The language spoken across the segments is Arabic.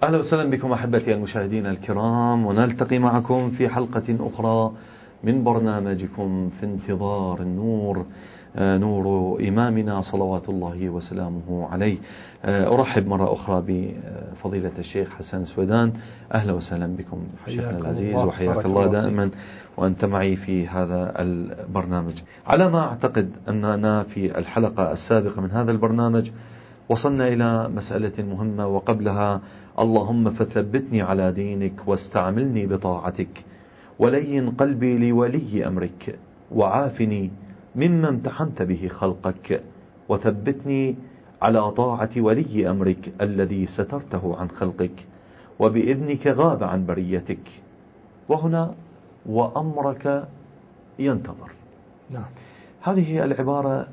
أهلا وسهلا بكم أحبتي المشاهدين الكرام، ونلتقي معكم في حلقة أخرى من برنامجكم في انتظار النور، نور إمامنا صلوات الله وسلامه عليه. أرحب مرة أخرى بفضيلة الشيخ حسن سويدان. أهلا وسهلا بكم شيخنا العزيز، وحياك الله دائما وأنت معي في هذا البرنامج. على ما أعتقد أننا في الحلقة السابقة من هذا البرنامج وصلنا إلى مسألة مهمة، وقبلها: اللهم فثبتني على دينك واستعملني بطاعتك، ولين قلبي لولي أمرك، وعافني مما امتحنت به خلقك، وثبتني على طاعة ولي أمرك الذي سترته عن خلقك، وبإذنك غاب عن بريتك. وهنا وأمرك ينتظر. نعم. هذه العبارة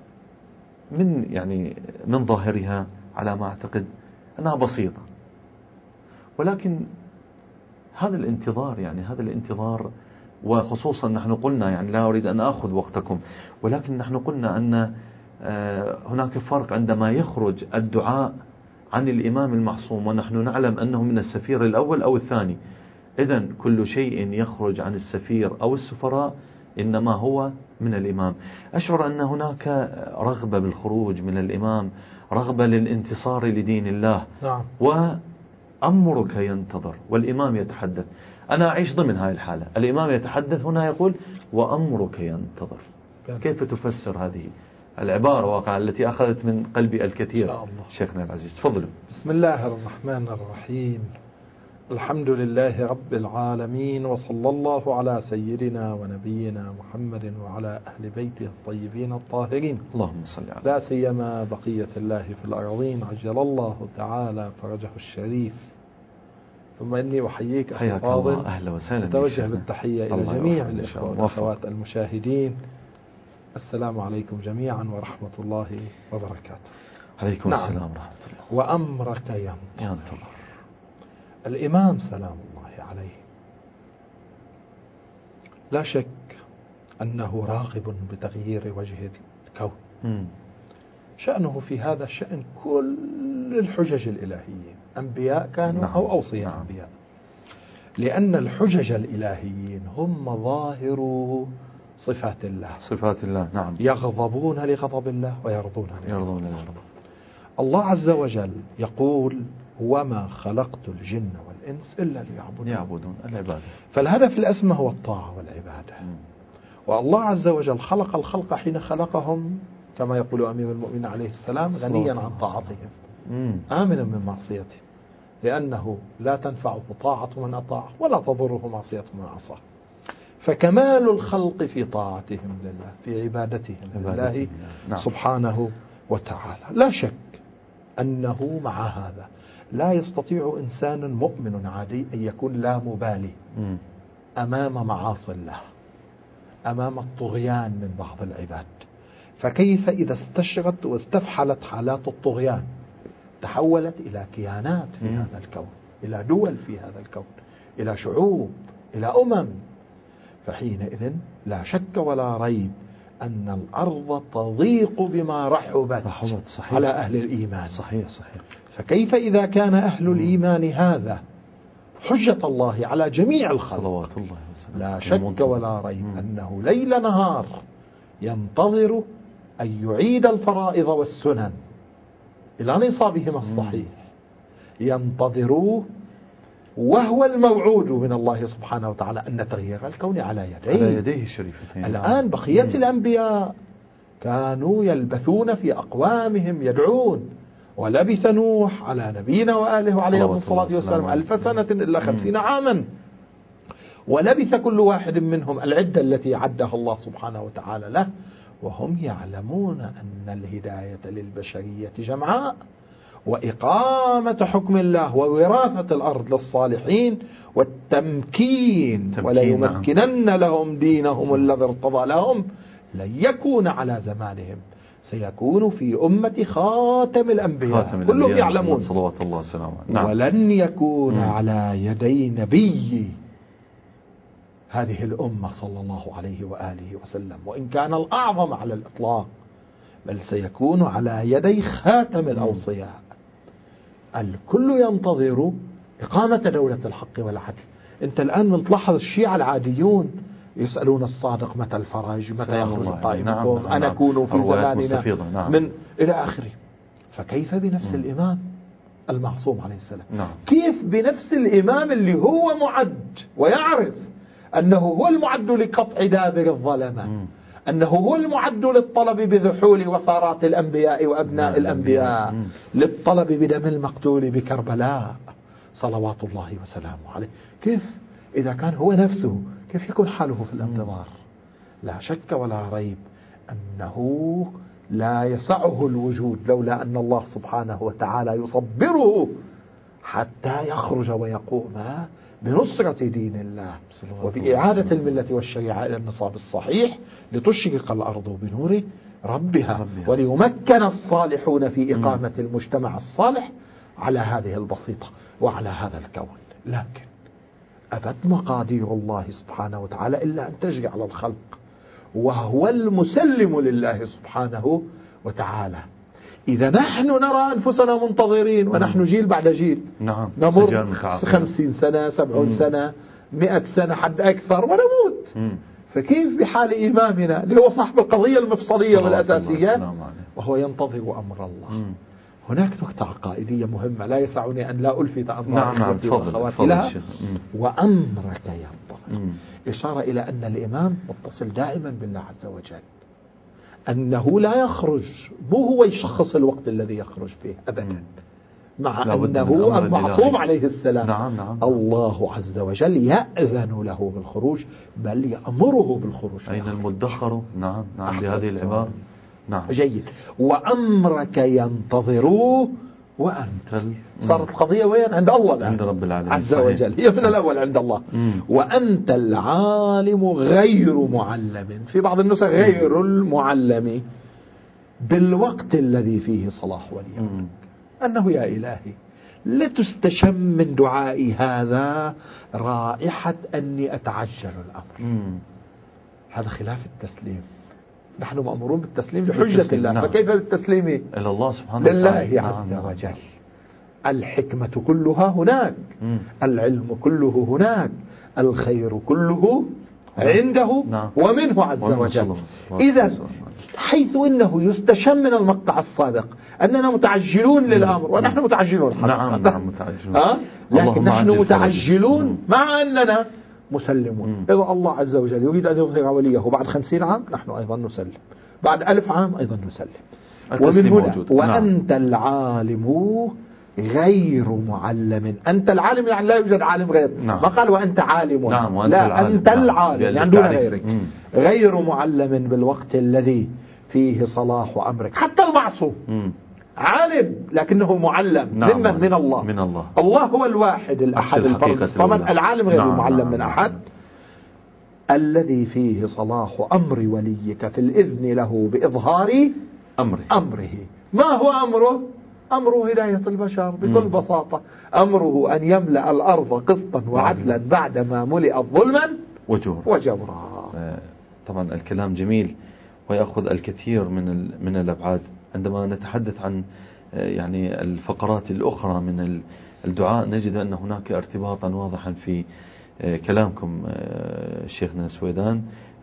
من ظاهرها على ما أعتقد أنها بسيطة، ولكن هذا الانتظار وخصوصا نحن قلنا، لا أريد أن أخذ وقتكم، ولكن نحن قلنا أن هناك فرق عندما يخرج الدعاء عن الإمام المعصوم، ونحن نعلم أنه من السفير الأول أو الثاني. إذن كل شيء يخرج عن السفير أو السفراء إنما هو من الإمام. أشعر أن هناك رغبة بالخروج من الإمام، رغبة للانتصار لدين الله. نعم. وأمرك ينتظر والإمام يتحدث. أنا أعيش ضمن هاي الحالة، الإمام يتحدث، هنا يقول وأمرك ينتظر. كيف تفسر هذه العبارة واقعا التي أخذت من قلبي الكثير شيخنا العزيز؟ تفضلوا. بسم الله الرحمن الرحيم. الحمد لله رب العالمين، وصلى الله على سيدنا ونبينا محمد وعلى أهل بيته الطيبين الطاهرين، اللهم صل على لا سيما بقية الله في الأرضين، عجل الله تعالى فرجه الشريف. ثم إني أحييك أخي فاضل، أهلا وسهلا، أتوجه بالتحية إلى جميع الإخوة والأخوات المشاهدين. السلام عليكم جميعا ورحمة الله وبركاته. عليكم السلام ورحمة الله. وأمرك ينتظر. الإمام سلام الله عليه لا شك أنه راغب بتغيير وجه الكون. شأنه في هذا الشأن كل الحجج الإلهيين، أنبياء كانوا أو أوصياء أنبياء، لأن الحجج الإلهيين هم مظاهر صفات الله. صفات الله، نعم. يغضبون لغضب الله ويرضون لغضب الله. الله عز وجل يقول: وما خلقت الجن والإنس إلا ليعبدون العبادة. فالهدف الأسمى هو الطاعة والعبادة. والله عز وجل خلق الخلق حين خلقهم كما يقول أمير المؤمنين عليه السلام غنيا عن طاعتهم، آمنا من معصيته، لأنه لا تنفعه طاعة من أطاع ولا تضره معصية من عصاه. فكمال الخلق في طاعتهم لله، في عبادتهم لله سبحانه وتعالى. لا شك أنه مع هذا لا يستطيع إنسان مؤمن عادي أن يكون لا مبالي أمام معاصي الله، أمام الطغيان من بعض العباد. فكيف إذا استشرت واستفحلت حالات الطغيان، تحولت إلى كيانات في هذا الكون، إلى دول في هذا الكون، إلى شعوب، إلى فحينئذ لا شك ولا ريب أن الأرض تضيق بما رحبت على أهل الإيمان. صحيح. فكيف إذا كان أهل الإيمان هذا حجة الله على جميع الخلق، صلوات الله وسلامه، لا شك ولا ريب أنه ليل نهار ينتظر أن يعيد الفرائض والسنن إلى نصابهما الصحيح، ينتظروه، وهو الموعود من الله سبحانه وتعالى أن تغيير الكون على يديه الشريفتين. الآن بقية الأنبياء كانوا يلبثون في أقوامهم يدعون، ولبث نوح على نبينا وآله وعليه الصلاة والسلام 1000 سنة إلا 50 عاما، ولبث كل واحد منهم العدة التي عدها الله سبحانه وتعالى له، وهم يعلمون أن الهداية للبشرية جمعاء، وإقامة حكم الله ووراثة الأرض للصالحين والتمكين، وليمكنن لهم دينهم الذي ارتضى لهم، لن يكون على زمانهم، سيكون في أمة خاتم الأنبياء كلهم يعلمون صلوات الله وسلامه. ولن يكون على يدي نبي هذه الأمة صلى الله عليه وآله وسلم، وإن كان الأعظم على الإطلاق، بل سيكون على يدي خاتم الأوصياء. الكل ينتظر إقامة دولة الحق والعدل. أنت الآن من تلاحظ الشيعة العاديون يسألون الصادق متى الفرج، متى يخرج قائمكم، أنا أكون في زماننا من إلى آخره. فكيف بنفس الإمام المعصوم عليه السلام؟ كيف بنفس الإمام اللي هو معد ويعرف أنه هو المعد لقطع دابر الظلمة، أنه هو المعد للطلب بذحول وثارات الأنبياء وأبناء الأنبياء، للطلب بدم المقتول بكربلاء صلوات الله وسلامه عليه. كيف إذا كان هو نفسه كيف يكون حاله في الانتظار؟ لا شك ولا ريب أنه لا يسعه الوجود لولا أن الله سبحانه وتعالى يصبره حتى يخرج ويقوم بنصرة دين الله وبإعادة الملة والشريعة إلى النصاب الصحيح لتشرق الأرض بنور ربها وليمكن الصالحون في إقامة المجتمع الصالح على هذه البسيطة وعلى هذا الكون. لكن أبت مقادير الله سبحانه وتعالى إلا أن تجري على الخلق، وهو المسلم لله سبحانه وتعالى. إذا نحن نرى أنفسنا منتظرين ونحن جيل بعد جيل نمر 50 سنة 70 سنة 100 سنة حد أكثر ونموت، فكيف بحال إمامنا اللي هو صاحب القضية المفصلية والأساسية وهو ينتظر أمر الله؟ هناك نقطة عقائدية مهمة لا يسعني أن لا ألفت أنظار وأخواتي لها. وأمرك ينتظر، إشارة إلى أن الإمام متصل دائما بالله عز وجل، أنه لا يخرج، مو هو يشخص الوقت الذي يخرج فيه أبدا، مع أنه المعصوم عليه السلام الله عز وجل يأذن له بالخروج بل يأمره بالخروج. أين المدخر؟ نعم بهذه العبارة. جيد. وأمرك ينتظروه وأنت. صارت القضية وين؟ عند الله عند رب العالمين عز وجل، هي من الأول عند الله. وأنت العالم غير معلم، في بعض النسخ غير المعلم، بالوقت الذي فيه صلاح ولي أنه يا إلهي لتستشم من دعائي هذا رائحة أني أتعجل الأمر. هذا خلاف التسليم. نحن مأمورون بالتسليم لحجة الله، فكيف بالتسليم إلى الله سبحانه وتعالى لله عز وجل؟ الحكمة كلها هناك، العلم كله هناك، الخير كله عنده ومنه عز وجل. إذا حيث إنه يستشم من المقطع السابق أننا متعجلون للأمر ونحن متعجلون متعجلون، لكن نحن متعجلون مع أننا مسلمون. إذا الله عز وجل يريد أن يظهر وليه بعد 50 عام نحن أيضا نسلم، بعد 1000 عام أيضا نسلم. ومن هنا وأنت العالم غير معلم. أنت العالم يعني لا يوجد عالم غير، ما قال وأنت عالم، لا أنت العالم يعني دون غيرك، غير معلم بالوقت الذي فيه صلاح أمرك. حتى المعصوم عالم لكنه معلم ممن؟ من الله. الله هو الواحد الأحد الفرد الصمد، العالم غير المعلم من أحد. الذي فيه صلاح أمر وليك في الإذن له بإظهار أمره. ما هو أمره؟ أمره هداية البشر بكل بساطة. أمره أن يملأ الأرض قسطا وعدلا بعدما ملئت ظلما وجورا. طبعا الكلام جميل ويأخذ الكثير من الأبعاد. عندما نتحدث عن يعني الفقرات الأخرى من الدعاء نجد أن هناك ارتباطا واضحا في كلامكم شيخنا سويدان.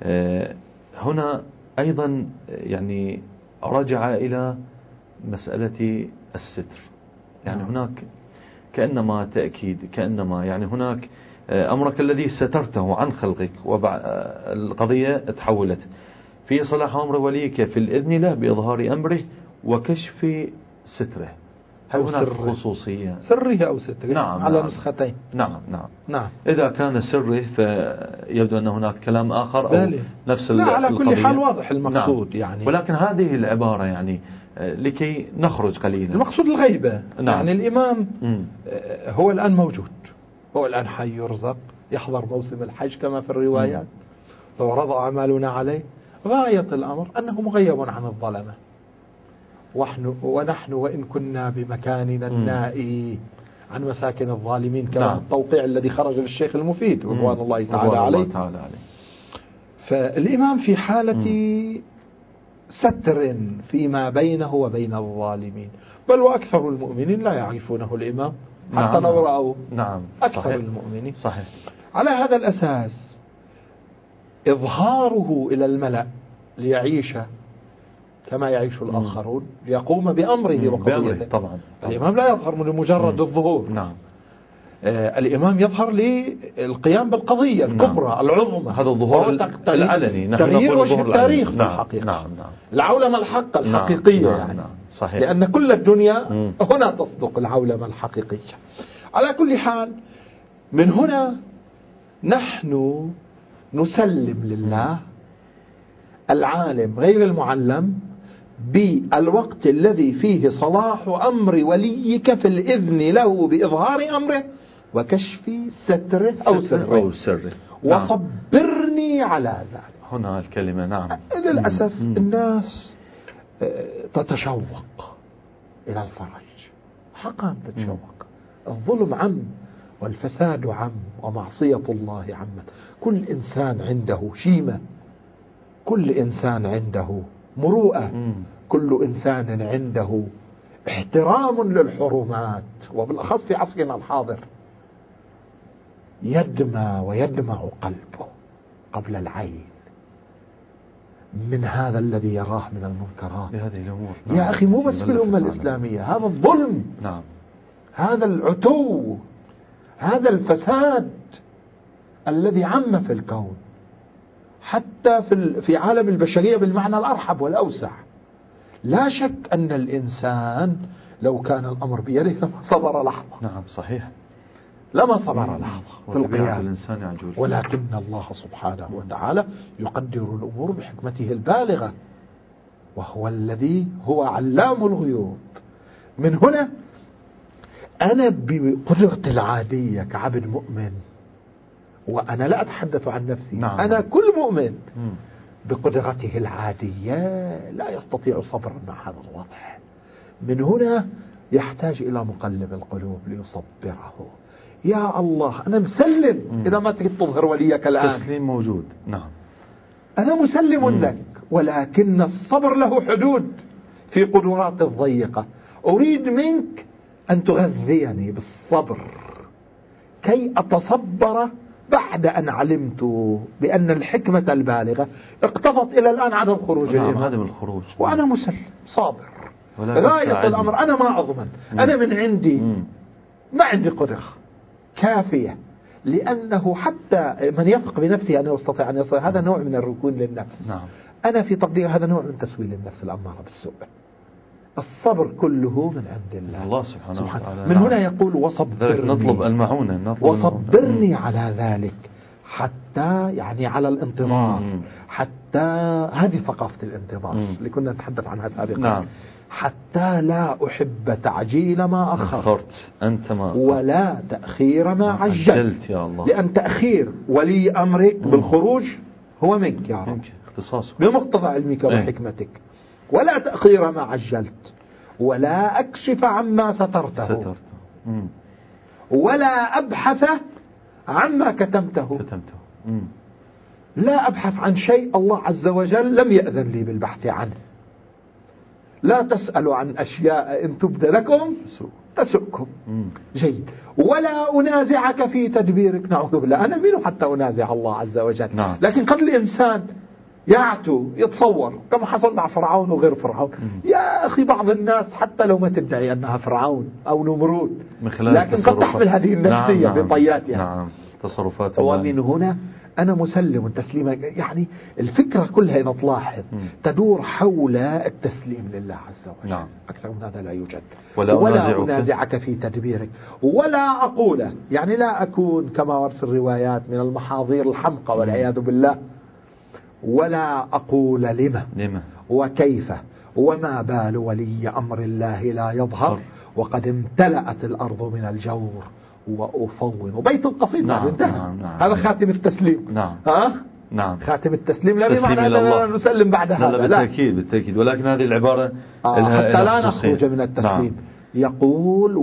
هنا أيضا يعني رجع إلى مسألة الستر، يعني هناك كأنما تأكيد، كأنما يعني هناك أمرك الذي سترته عن خلقك والقضية تحولت في صلاح أمر وليك في الإذن له بإظهار أمره وكشف ستره. هل هناك خصوصية سره أو ستره؟ على نسختين. نعم. إذا كان سره فيبدو أن هناك كلام آخر أو نفس القضية. على كل حال واضح المقصود يعني. ولكن هذه العبارة يعني لكي نخرج قليلا، المقصود الغيبة. يعني الإمام هو الآن موجود، هو الآن حي يرزق، يحضر موسم الحج كما في الروايات، وعرض أعمالنا عليه. غاية الأمر أنه مغيب عن الظلمة، ونحن وإن كنا بمكاننا النائي عن مساكن الظالمين كما التوقيع الذي خرج للشيخ المفيد رضوان الله تعالى عليه. فالإمام في حالة ستر فيما بينه وبين الظالمين، بل وأكثر المؤمنين لا يعرفونه الإمام حتى لو رأوا أكثر صحيح. المؤمنين. صحيح. على هذا الأساس إظهاره إلى الملأ ليعيش كما يعيش الآخرون، ليقوم بأمره وقضيته. طبعا. الإمام لا يظهر من مجرد الظهور. الإمام يظهر للقيام بالقضية الكبرى العظمى. هذا الظهور العلني، تغيير وجه التاريخ في الحقيقة. العولمة الحق الحقيقية يعني. صحيح. لأن كل الدنيا هنا تصدق العولمة الحقيقية. على كل حال، من هنا نحن نسلم لله العالم غير المعلم بالوقت الذي فيه صلاح أمر وليك في الإذن له بإظهار أمره وكشف ستره أو سره. وصبرني على ذلك. هنا الكلمة. للأسف الناس تتشوق إلى الفرج، حقا تتشوق. الظلم عم والفساد عم ومعصية الله عمت. كل إنسان عنده شيمة، كل إنسان عنده مروءة، كل إنسان عنده احترام للحرمات، وبالأخص في عصرنا الحاضر يدمى ويدمع قلبه قبل العين من هذا الذي يراه من المنكرات بهذه الأمور. يا أخي مو بس في الأمة الإسلامية، هذا الظلم، هذا العتو، هذا الفساد الذي عم في الكون، حتى في عالم البشرية بالمعنى الأرحب والأوسع. لا شك أن الإنسان لو كان الأمر بيده لما صبر لحظة. صحيح. لما صبر لحظة في القيام. ولكن الله سبحانه وتعالى يقدر الأمور بحكمته البالغة، وهو الذي هو علام الغيوب. من هنا أنا بقدرتي العادية كعبد مؤمن، وأنا لا أتحدث عن نفسي، أنا كل مؤمن بقدرته العادية لا يستطيع صبرا مع هذا الوضع. من هنا يحتاج إلى مقلب القلوب ليصبره. يا الله أنا مسلم إذا ما تريد تظهر وليك الآن، تسليم موجود. أنا مسلم لك، ولكن الصبر له حدود في قدرات الضيقة. أريد منك أن تغذيني بالصبر كي أتصبر بعد أن علمت بأن الحكمة البالغة اقتضت إلى الآن عدم خروج الإمام، وأنا مسلم صابر. غاية الأمر أنا ما أضمن، أنا من عندي ما عندي قدرة كافية، لأنه حتى من يثق بنفسه أنه يستطيع أن يصل، هذا نوع من الركون للنفس. أنا في تقدير هذا نوع من تسويل النفس الأمارة بالسوء. الصبر كله من عند الله سبحانه وتعالى. من هنا يقول وصبرني، نطلب المعونة، وصبرني على ذلك، حتى يعني على الانتظار، حتى هذه ثقافة الانتظار اللي كنا نتحدث عنها سابقا. حتى لا أحب تعجيل ما أخرت أنت ما ولا تأخير ما عجلت. يا الله. لأن تأخير ولي أمرك بالخروج هو منك يا رب، اختصاصك بمقتضى علمك وحكمتك. ولا تأخير ما عجلت، ولا أكشف عما سترته. ولا أبحث عما كتمته. لا أبحث عن شيء الله عز وجل لم يأذن لي بالبحث عنه. لا تسألوا عن أشياء إن تبد لكم تسؤكم. جيد. ولا أنازعك في تدبيرك، نعوذ بالله، أنا منه حتى أنازع الله عز وجل. لكن قد الإنسان يعتو يتصور كما حصل مع فرعون وغير فرعون. يا أخي بعض الناس حتى لو ما تدعي أنها فرعون أو نمرود، لكن قد تحمل هذه النفسية بطياتها. تصرفات. ومن هنا أنا مسلم تسليما. يعني الفكرة كلها إذا تلاحظ تدور حول التسليم لله عز وجل. أكثر من هذا لا يوجد. ولا أنازعك في تدبيرك، ولا أقول، يعني لا أكون كما ورد في الروايات من المحاضير الحمقى والعياذ بالله. ولا أقول لما وكيف وما بال ولي أمر الله لا يظهر وقد امتلأت الأرض من الجور وأفوض. بيت قصيد. هذا خاتم التسليم. خاتم التسليم لا بمعنى أننا نسلم بعد هذا، لا بالتأكيد. ولكن هذه العبارة حتى لا نخرج من التسليم. يقول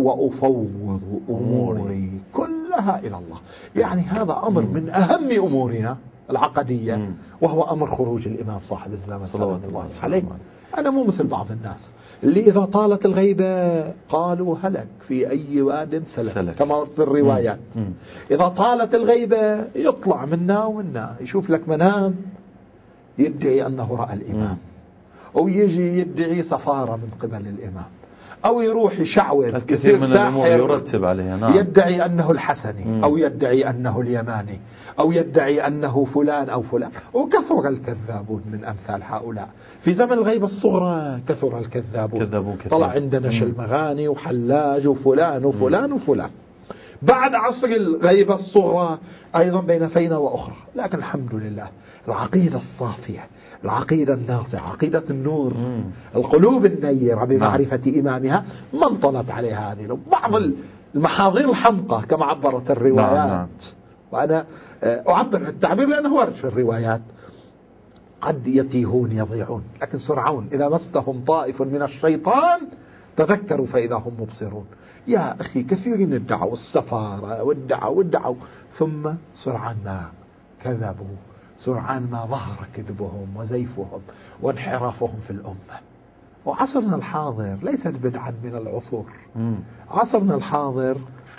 وأفوض أموري كلها إلى الله. يعني هذا أمر من أهم أمورنا العقدية، وهو أمر خروج الإمام صاحب الزمان صلوات الله عليه. أنا مو مثل بعض الناس اللي إذا طالت الغيبة قالوا هلك في أي واد سلك كما في الروايات. إذا طالت الغيبة يطلع منا ومنا، يشوف لك منام يدعي أنه رأى الإمام، أو يجي يدعي سفارة من قبل الإمام، أو يروح يشعوذ الكثير من الأمور يرتب عليها. نعم. يدعي أنه الحسني، أو يدعي أنه اليماني، أو يدعي أنه فلان أو فلان. وكثر الكذابون من أمثال هؤلاء في زمن الغيبة الصغرى، كثر الكذابون. طلع عندنا شلمغاني وحلاج وفلان وفلان وفلان. بعد عصر الغيبة الصغرى أيضا بين فينة وأخرى، لكن الحمد لله العقيدة الصافية، العقيدة الناصعة، عقيدة النور، القلوب النيرة بمعرفة إمامها ما انطلت عليها هذه بعض المحاضير الحمقى كما عبرت الروايات. وأنا أعبر التعبير لأنه ورد في الروايات: قد يتيهون يضيعون، لكن سرعون إذا مسهم طائف من الشيطان تذكروا فإذا هم مبصرون. يا أخي كثيرين ادعوا السفارة وادعوا ثم سرعان ما كذبوا، سرعان ما ظهر كذبهم وزيفهم وانحرافهم في الأمة. وعصرنا الحاضر ليست بدعا من العصور. عصرنا الحاضر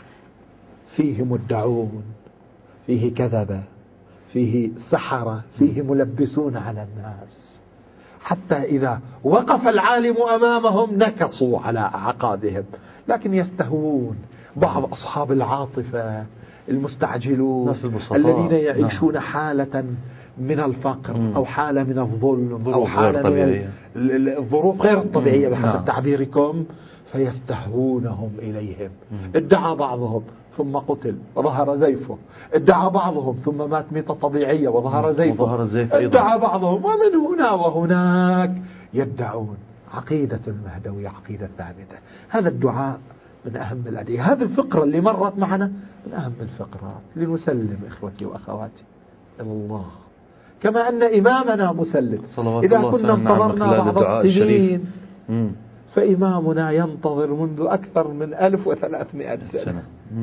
فيه مدعون، فيه كذبة، فيه سحرة، فيه ملبسون على الناس، حتى إذا وقف العالم أمامهم نكصوا على أعقابهم. لكن يستهون بعض أصحاب العاطفة المستعجلون الذين يعيشون حالة من الفقر أو حالة من الظلم أو حالة من الظروف غير الطبيعية بحسب تعبيركم، فيستهونهم إليهم. ادعى بعضهم ثم قتل وظهر زيفه، ادعى بعضهم ثم مات ميتة طبيعية وظهر زيفه، ادعى بعضهم، ومن هنا وهناك يدعون. عقيدة المهدوي عقيدة ثابتة. هذا الدعاء من أهم الأدعية. هذه الفقرة اللي مرت معنا من أهم الفقرات لنسلم إخوتي وأخواتي إلى الله، كما أن إمامنا مسلم. إذا كنا انتظرنا بعض السنين فإمامنا ينتظر منذ أكثر من 1300 سنة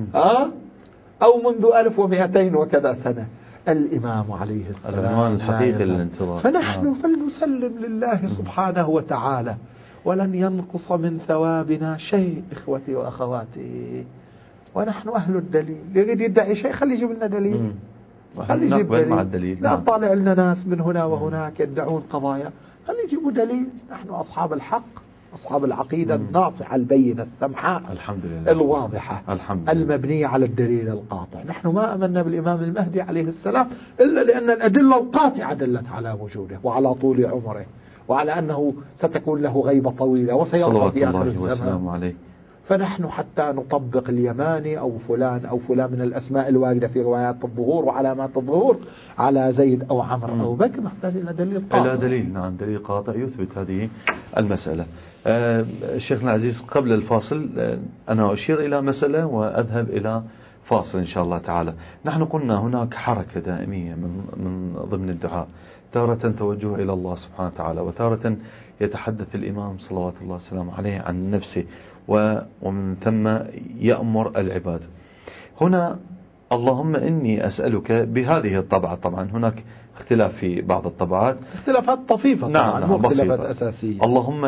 أو منذ 1200 وكذا سنة. الإمام عليه السلام العنوان الحقيقي للانتظار. فنحن فلنسلم لله سبحانه وتعالى، ولن ينقص من ثوابنا شيء إخوتي وأخواتي. ونحن أهل الدليل. يريد يدعي شيء خلي يجيب لنا دليل، خلي يجيب دليل. لا طالع لنا ناس من هنا وهناك يدعون قضايا، خلي يجيبوا دليل. نحن أصحاب الحق، أصحاب العقيدة الناصحة البينة السمحاء الحمد لله الواضحة الحمد لله المبنية على الدليل القاطع. نحن ما آمنا بالإمام المهدي عليه السلام إلا لأن الأدلة القاطعة دلت على وجوده وعلى طول عمره وعلى أنه ستكون له غيبة طويلة وسيرضى في آخر الزمان. فنحن حتى نطبق اليماني أو فلان من الأسماء الواردة في روايات الظهور وعلامات الظهور على زيد أو عمرو أو بكر نحتاج إلى دليل قاطع. إلى دليل، نعم، دليل قاطع يثبت هذه المسألة. شيخنا العزيز، قبل الفاصل أنا أشير إلى مسألة وأذهب إلى فاصل إن شاء الله تعالى. نحن قلنا هناك حركة دائمية من ضمن الدعاء، تارة توجه إلى الله سبحانه وتعالى، وتارة يتحدث الإمام صلوات الله وسلامه عليه عن نفسه، ومن ثم يأمر العباد. هنا اللهم إني أسألك بهذه الطبعة، طبعا هناك اختلاف في بعض الطبعات، اختلافات طفيفة طبعا، نعم اختلافات أساسية.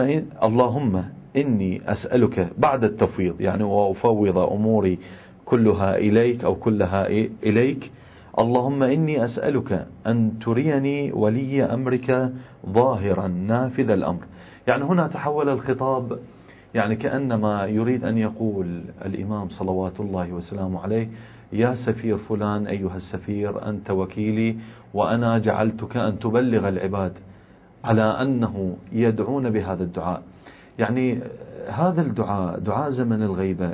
اللهم إني أسألك بعد التفويض، يعني وأفوض أموري كلها إليك أو كلها إليك. اللهم إني أسألك أن تريني ولي أمرك ظاهرا نافذ الأمر. يعني هنا تحول الخطاب، يعني كأنما يريد أن يقول الإمام صلوات الله وسلامه عليه: يا سفير فلان، أيها السفير، أنت وكيلي، وأنا جعلتك أن تبلغ العباد على أنه يدعون بهذا الدعاء. يعني هذا الدعاء دعاء زمن الغيبة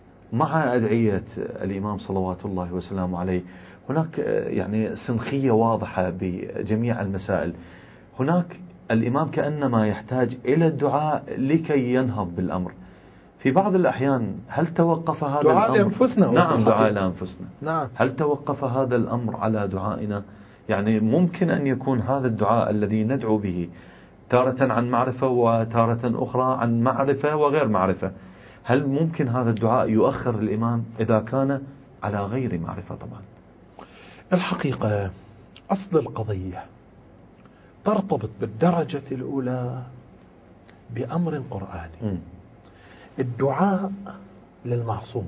مع أدعية الإمام صلوات الله وسلامه عليه. هناك يعني سنخية واضحة بجميع المسائل. هناك الإمام كأنما يحتاج إلى الدعاء لكي ينهض بالأمر. في بعض الأحيان هل توقف هذا دعاء الأمر؟ لأنفسنا. نعم، دعاء لأنفسنا. نعم. هل توقف هذا الأمر على دعائنا؟ يعني ممكن أن يكون هذا الدعاء الذي ندعو به تارة عن معرفة وتارة أخرى عن معرفة وغير معرفة. هل ممكن هذا الدعاء يؤخر الإمام إذا كان على غير معرفة؟ طبعا الحقيقة أصل القضية ترتبط بالدرجة الأولى بأمر قرآني. الدعاء للمعصوم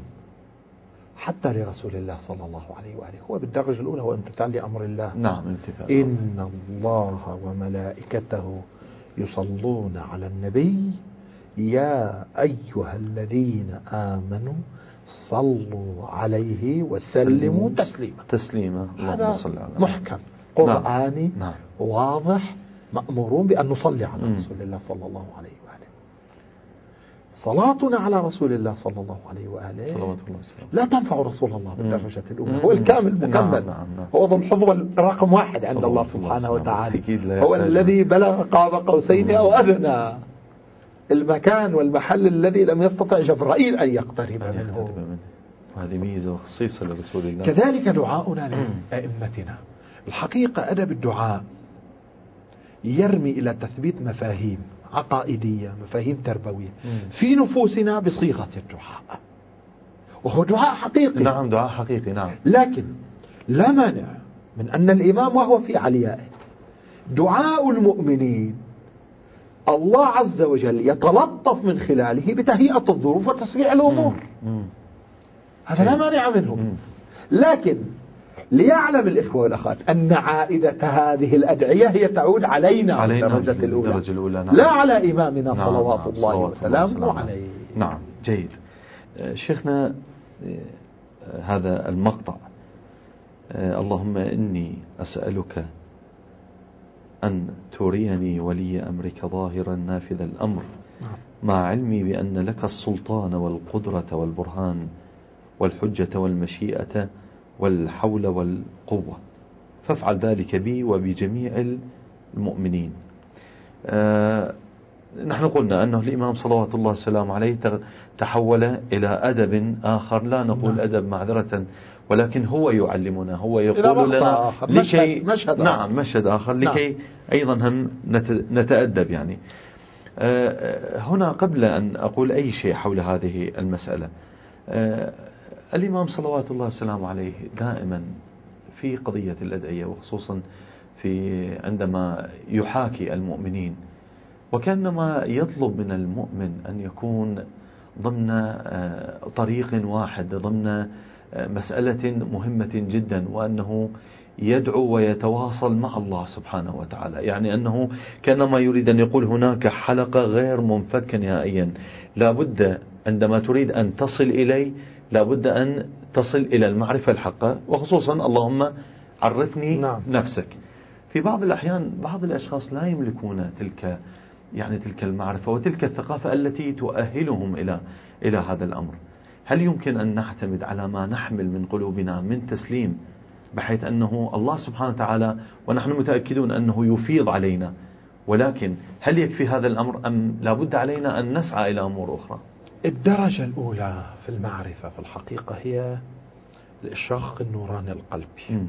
حتى لرسول الله صلى الله عليه وآله هو بالدرجة الأولى هو امتثال لأمر الله. نعم، امتثال. إن الله وملائكته يصلون على النبي يا أيها الذين آمنوا صلوا عليه وسلموا تسليما. اللهم صل على محكم قرآني. نعم. واضح، مأمورون بأن نصلي على رسول الله صلى الله عليه وآله. صلاتنا على رسول الله صلى الله عليه وآله لا تنفع رسول الله بالدرجة الأولى. هو الكامل مكمل. نعم. هو ذو الحظوة رقم 1 عند الله سبحانه وتعالى. هو الذي بلغ قاب قوسين أو أدنى، المكان والمحل الذي لم يستطع جبرائيل أن يقترب منه. هذه ميزة وخصيصة لرسول الله. كذلك دعاؤنا لأئمتنا. الحقيقة أدب الدعاء يرمي إلى تثبيت مفاهيم عقائدية، مفاهيم تربوية في نفوسنا بصيغة الدعاء، وهو دعاء حقيقي. نعم، دعاء حقيقي. نعم. لكن لا مانع من أن الإمام وهو في عليائه دعاء المؤمنين الله عز وجل يتلطف من خلاله بتهيئة الظروف وتسريع الأمور. هذا لا مانع منه. لكن ليعلم الإخوة والأخوات أن عائدة هذه الأدعية هي تعود علينا الدرجة الأولى. نعم. لا على إمامنا صلوات الله وسلامه عليه. نعم، جيد. شيخنا، هذا المقطع اللهم إني أسألك أن تريني ولي أمرك ظاهرا نافذ الأمر مع علمي بأن لك السلطان والقدرة والبرهان والحجة والمشيئة والحول والقوة، فافعل ذلك بي وبجميع المؤمنين. نحن قلنا أنه الإمام صلوات الله والسلام عليه تحول إلى أدب آخر، لا نقول أدب معذرة، ولكن هو يعلمنا، هو يقول لنا لكي مشهد آخر لكي أيضا هم نتأدب. يعني هنا قبل أن أقول أي شيء حول هذه المسألة، الإمام صلوات الله والسلام عليه دائما في قضية الأدعية، وخصوصا عندما يحاكي المؤمنين، وكأنما يطلب من المؤمن أن يكون ضمن طريق واحد، ضمن مسألة مهمة جدا، وأنه يدعو ويتواصل مع الله سبحانه وتعالى. يعني أنه كأنما يريد أن يقول هناك حلقة غير منفكة نهائيا، لابد عندما تريد أن تصل إلي لابد أن تصل إلى المعرفة الحقة، وخصوصا اللهم عرفني نفسك. في بعض الأحيان بعض الأشخاص لا يملكون تلك المعرفة وتلك الثقافة التي تؤهلهم إلى هذا الأمر. هل يمكن أن نعتمد على ما نحمل من قلوبنا من تسليم، بحيث أنه الله سبحانه وتعالى ونحن متأكدون أنه يفيض علينا، ولكن هل يكفي هذا الأمر أم لابد علينا أن نسعى إلى أمور أخرى؟ الدرجة الأولى في المعرفة في الحقيقة هي الإشراق النوراني القلبي،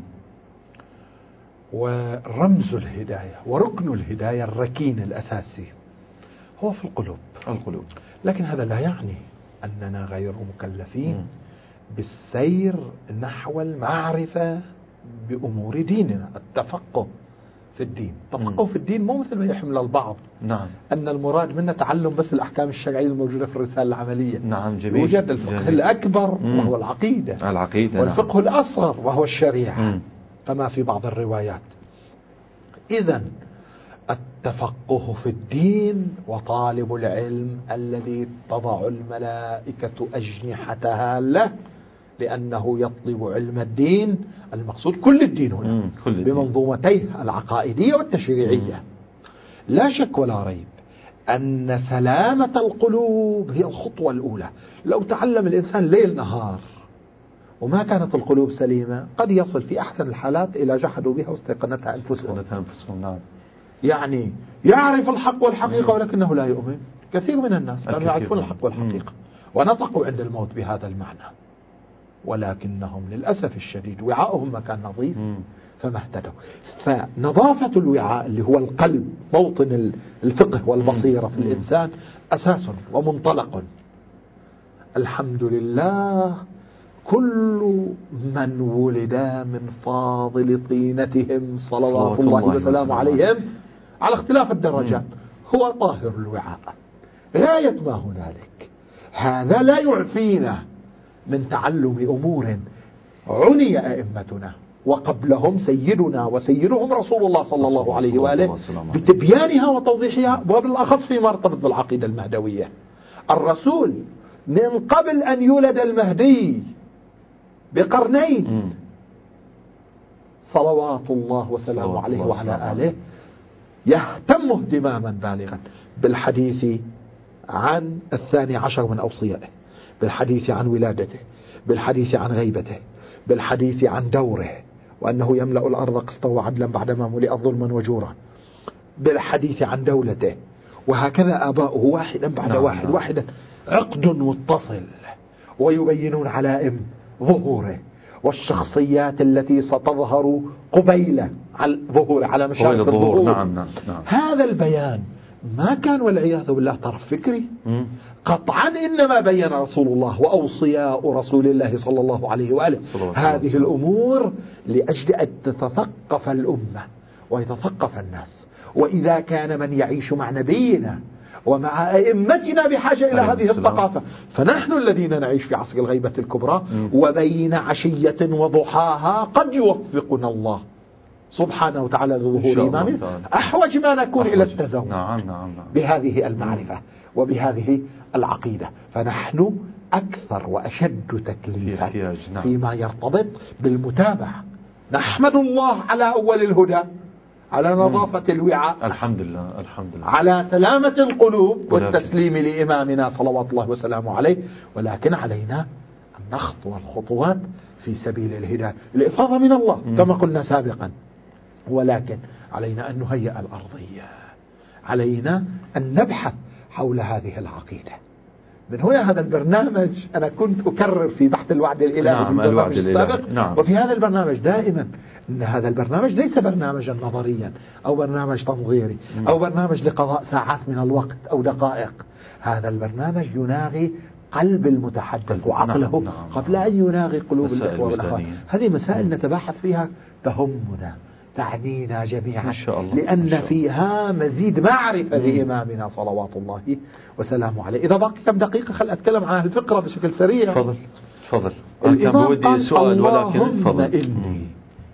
ورمز الهداية وركن الهداية الركين الأساسي هو في القلوب. لكن هذا لا يعني أننا غير مكلفين بالسير نحو المعرفة بأمور ديننا. التفقه في الدين، التفقه في الدين مو مثل ما يحمل البعض. نعم. أن المراد منا تعلم بس الأحكام الشرعية الموجودة في الرسالة العملية. نعم، جميل. يوجد الفقه الأكبر وهو العقيدة، والفقه الأصغر وهو الشريعة كما في بعض الروايات. إذن التفقه في الدين وطالب العلم الذي تضع الملائكة أجنحتها له لأنه يطلب علم الدين، المقصود كل الدين هنا بمنظومتيه العقائدية والتشريعية. لا شك ولا ريب أن سلامة القلوب هي الخطوة الأولى. لو تعلم الإنسان ليل نهار وما كانت القلوب سليمة قد يصل في أحسن الحالات إلى جحدوا بها واستيقنتها أنفسهم. نعم. يعني يعرف الحق والحقيقة ولكنه لا يؤمن. كثير من الناس كانوا يعرفون الحق والحقيقة ونطقوا عند الموت بهذا المعنى، ولكنهم للأسف الشديد وعاؤهم ما كان نظيف فما اهتدوا. فنظافة الوعاء اللي هو القلب، موطن الفقه والبصيرة في الإنسان، أساس ومنطلق. الحمد لله كل من ولد من فاضل طينتهم صلوات الله وسلامه عليهم على اختلاف الدرجات هو طاهر الوعاء. غاية ما هنالك. هذا لا يعفينا من تعلم أمور عني أئمتنا وقبلهم سيدنا وسيدهم رسول الله صلى الله عليه وآله بتبيانها وتوضيحها، وبالأخص فيما ارتبط بالعقيدة المهدوية. الرسول من قبل أن يولد المهدي بقرنين صلوات الله وسلامه عليه وعلى آله يهتم اهتماما بالغا بالحديث عن 12 من أوصيائه، بالحديث عن ولادته، بالحديث عن غيبته، بالحديث عن دوره وأنه يملأ الأرض قسطا وعدلا بعدما ملئت ظلما وجورا، بالحديث عن دولته، وهكذا آباؤه واحدا بعد واحد واحدا عقد متصل، ويبينون علائم ظهوره والشخصيات التي ستظهر قبيل ظهوره على مشارف الظهور. نعم. هذا البيان ما كان والعياذ بالله طرف فكري، قطعا إنما بين رسول الله وأوصياء رسول الله صلى الله عليه وآله هذه الأمور لأجل أن تتثقف الأمة ويتثقف الناس. وإذا كان من يعيش مع نبينا ومع أئمتنا بحاجة إلى هذه الثقافة، فنحن الذين نعيش في عصر الغيبة الكبرى وبين عشية وضحاها قد يوفقنا الله سبحانه وتعالى لظهور إمامه أحوج ما نكون إلى التزود بهذه المعرفة وبهذه العقيدة. فنحن أكثر وأشد تكليفا فيما يرتبط بالمتابعة. نحمد الله على أول الهدى، على نظافة الوعاء، الحمد لله على سلامة القلوب والتسليم لإمامنا صلوات الله وسلامه عليه، ولكن علينا أن نخطو الخطوات في سبيل الهداية. الإفاضة من الله كما قلنا سابقا، ولكن علينا أن نهيئ الأرضية، علينا أن نبحث حول هذه العقيدة. من هنا هذا البرنامج أنا كنت أكرر في بحث الوعد الإلهي في البرنامج السابق وفي هذا البرنامج دائما أن هذا البرنامج ليس برنامجا نظريا أو برنامج تنظيري أو برنامج لقضاء ساعات من الوقت أو دقائق. هذا البرنامج يناغي قلب المتحدث وعقله قبل أن يناغي قلوب الإخوة والأخوات. هذه مسائل نتباحث فيها تهمنا، تعنينا جميعا، إن شاء الله لأن فيها مزيد معرفة بإمامنا صلوات الله وسلامه عليه. إذا باقي كم دقيقة خل أتكلم عن الفقرة بشكل سريع. تفضل. كان بودي سؤال ولكن تفضل. إني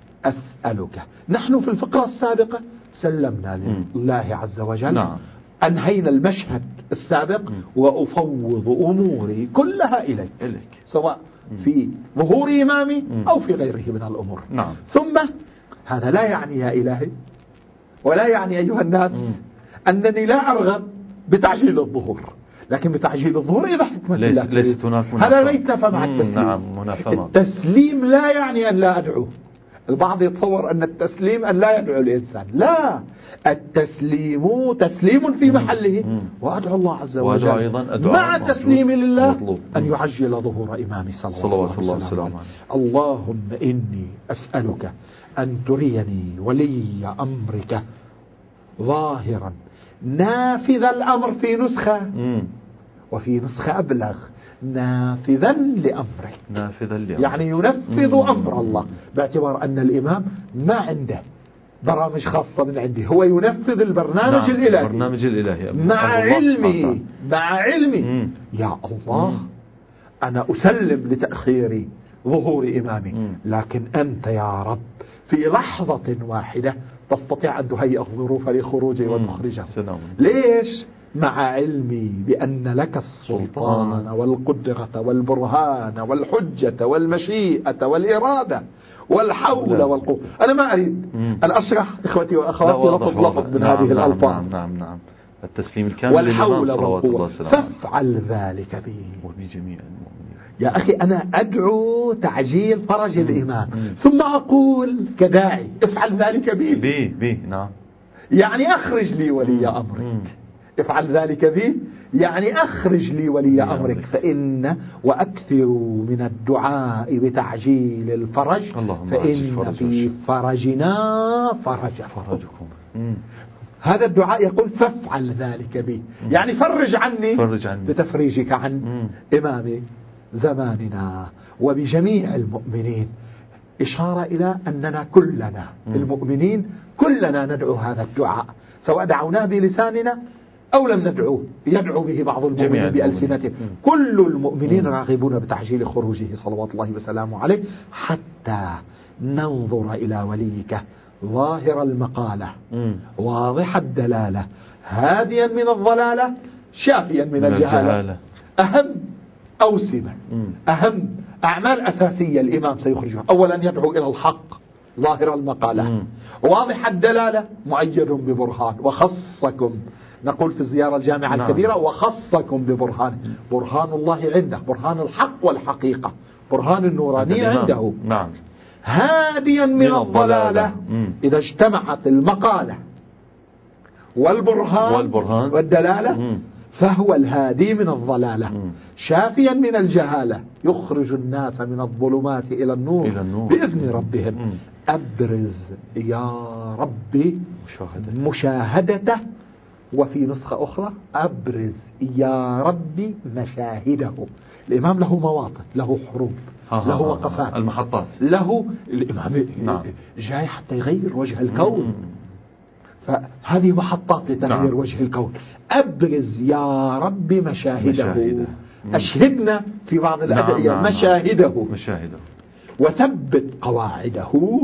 أسألك. نحن في الفقرة السابقة سلمنا لله عز وجل، أنهينا المشهد السابق وأفوض أموري كلها إليك سواء في ظهور إمامي أو في غيره من الأمور. ثم هذا لا يعني يا إلهي ولا يعني أيها الناس أنني لا أرغب بتعجيل الظهور، لكن بتعجيل الظهور إذا حكمة الله ليست هناك هذا لا يتنافى مع التسليم. التسليم لا يعني أن لا أدعو. البعض يتصور أن التسليم أن لا يدعو الإنسان، لا، التسليم تسليم في محله، وأدعو الله عز وجل مع تسليم لله أن يعجل ظهور إمامي صلوات الله وسلامه عليه. اللهم إني أسألك أن تريني ولي أمرك ظاهرا نافذ الأمر في نسخة وفي نسخة أبلغ نافذا لأمرك، يعني ينفذ أمر الله، باعتبار أن الإمام ما عنده برامج خاصة من عنده، هو ينفذ البرنامج الإلهي مع علمي يا الله أنا أسلم لتأخير ظهور إمامي، لكن أنت يا رب في لحظة واحدة تستطيع أن تهيئ الظروف لخروجه وتخرجه. ليش؟ مع علمي بأن لك السلطان والقدرة والبرهان والحجة والمشيئة والإرادة والحول والقوة. أنا ما أريد أن أشرح إخوتي وأخواتي لفظ من هذه الألفاظ. نعم. التسليم الكامل والحول والقوة، فافعل ذلك بي وبجميع المؤمنين. يا أخي أنا أدعو تعجيل فرج الإمام ثم أقول كداعي افعل ذلك بي نعم، يعني أخرج لي ولي أمرك. افعل ذلك بي يعني أخرج لي ولي أمرك. فإن وأكثروا من الدعاء بتعجيل الفرج فإن في فرجنا فرجكم. هذا الدعاء يقول فافعل ذلك بي، يعني فرج عني بتفريجك عن إمامي زماننا وبجميع المؤمنين، إشارة إلى أننا كلنا المؤمنين كلنا ندعو هذا الدعاء، سواء دعوناه بلساننا أو لم ندعوه، يدعو به بعض المؤمنين بألسنتهم. كل المؤمنين راغبون بتعجيل خروجه صلوات الله وسلامه عليه، حتى ننظر إلى وليك ظاهر المقالة واضح الدلالة، هاديا من الضلالة شافيا من الجهالة. أهم أوسمة، أهم أعمال أساسية الإمام سيخرجها: أولا يدعو إلى الحق ظاهر المقالة، واضح الدلالة مؤيد ببرهان، وخصكم، نقول في الزيارة الجامعة الكبيرة، وخصكم ببرهان، برهان الله عنده، برهان الحق والحقيقة، برهان النورانية عنده. هاديا من الضلالة. إذا اجتمعت المقالة والبرهان والدلالة فهو الهادي من الضلالة، شافيا من الجهالة، يخرج الناس من الظلمات إلى النور بإذن ربهم. أبرز يا ربي مشاهدته، وفي نسخة أخرى أبرز يا ربي مشاهده. الإمام له مواطن، له حروب، له وقفات، المحطات، له الإمام جاي حتى يغير وجه الكون، فهذه محطات لتغيير وجه الكون. أبرز يا ربي مشاهده. أشهدنا في بعض الأدعية مشاهده، وثبت قواعده،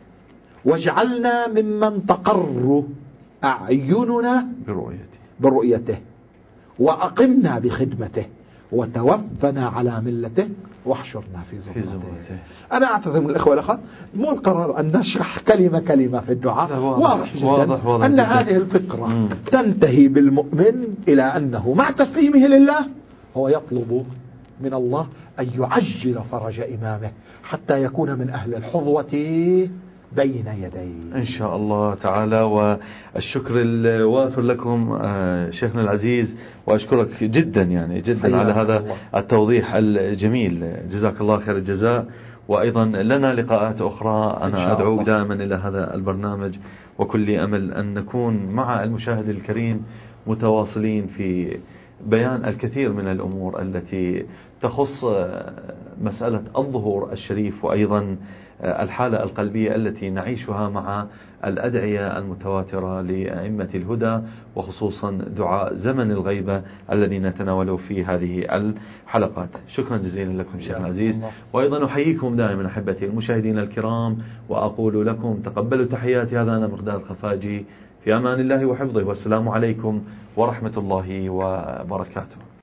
واجعلنا ممن تقر أعيننا برؤيته، وأقمنا بخدمته، وتوفنا على ملته، واحشرنا في زمرته. أنا أعتذر من الأخوة والأخوات، مو القرار أن نشرح كلمة كلمة في الدعاء، واضح جدا أن هذه الفكرة تنتهي بالمؤمن إلى أنه مع تسليمه لله هو يطلب من الله أن يعجل فرج إمامه حتى يكون من أهل الحظوة بين يديه إن شاء الله تعالى. والشكر الوافر لكم شيخنا العزيز، وأشكرك جدا يعني جدا على هذا التوضيح الجميل، جزاك الله خير الجزاء. وأيضا لنا لقاءات أخرى، أنا أدعو دائما إلى هذا البرنامج، وكل أمل أن نكون مع المشاهد الكريم متواصلين في بيان الكثير من الأمور التي تخص مسألة الظهور الشريف، وأيضا الحالة القلبية التي نعيشها مع الأدعية المتواترة لأئمة الهدى، وخصوصا دعاء زمن الغيبة الذي نتناوله في هذه الحلقات. شكرا جزيلا لكم شيخنا العزيز، وأيضا أحييكم دائما أحبتي المشاهدين الكرام، وأقول لكم تقبلوا تحياتي. هذا أنا مقداد الخفاجي، في أمان الله وحفظه، والسلام عليكم ورحمة الله وبركاته.